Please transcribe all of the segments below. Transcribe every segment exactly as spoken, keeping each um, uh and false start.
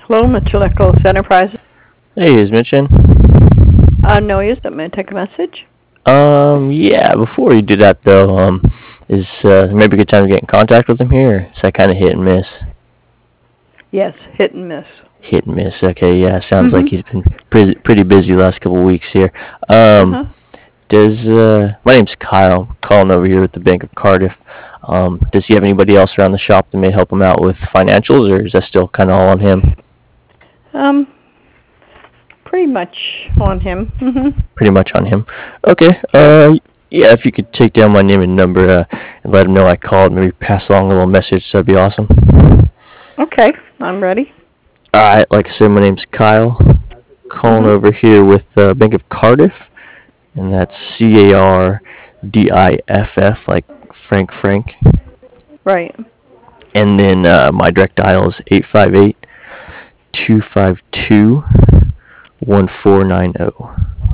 Hello, Mister Nichols Enterprises. Hey, is Mitch in? Uh, no, he isn't. May I take a message? Um, yeah, before you do that though, um, is uh, maybe a good time to get in contact with him here? Or is that kind of hit and miss? Yes, hit and miss. Hit and miss. Okay, yeah, sounds like Mm-hmm. he's been pretty pretty busy the last couple of weeks here. Um, Uh-huh. does uh, my name's Kyle, I'm calling over here with the Bank of Cardiff. Um, does he have anybody else around the shop that may help him out with financials, or is that still kind of all on him? Um, pretty much on him. Mm-hmm. Pretty much on him. Okay. Sure. Uh, yeah, if you could take down my name and number uh, and let him know I called, maybe pass along a little message, that'd be awesome. Okay, I'm ready. All right, like I said, my name's Kyle. Calling Mm-hmm. over here with uh, Bank of Cardiff, and that's C A R D I F F, like Frank Frank. Right. And then uh, my direct dial is eight five eight, two five two, one four nine zero.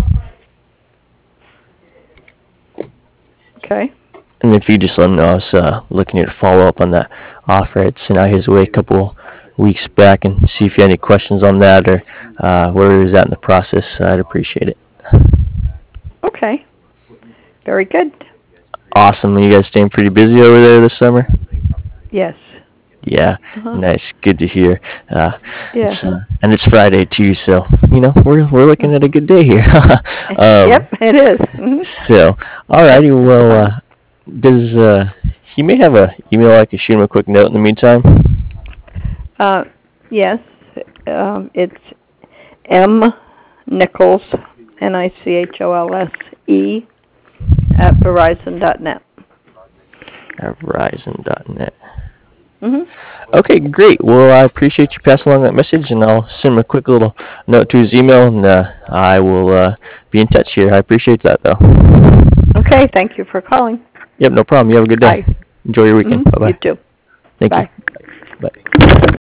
Okay. And if you just let him know I was uh, looking here to follow up on that offer I'd sent out his way a couple weeks back and see if you had any questions on that or uh, where he's at in the process, I'd appreciate it. Okay. Very good. Awesome. You guys staying pretty busy over there this summer? Yes. Yeah, Uh-huh. nice. Good to hear. Uh, Yeah. it's uh, and it's Friday too, so you know we're we're looking at a good day here. um, Yep, it is. Mm-hmm. so, alrighty. Well, uh, does uh, he may have a email I could shoot him a quick note in the meantime? Uh, yes. Um, it's M Nichols, N I C H O L S E, at Verizon dot net. At Verizon dot net. Mm-hmm. Okay, great. Well, I appreciate you passing along that message, and I'll send him a quick little note to his email, and uh, I will uh, be in touch here. I appreciate that, though. Okay, thank you for calling. Yep, no problem. You have a good day. Bye. Enjoy your weekend. Mm-hmm. You Bye-bye. too. Thank you. Bye. Bye.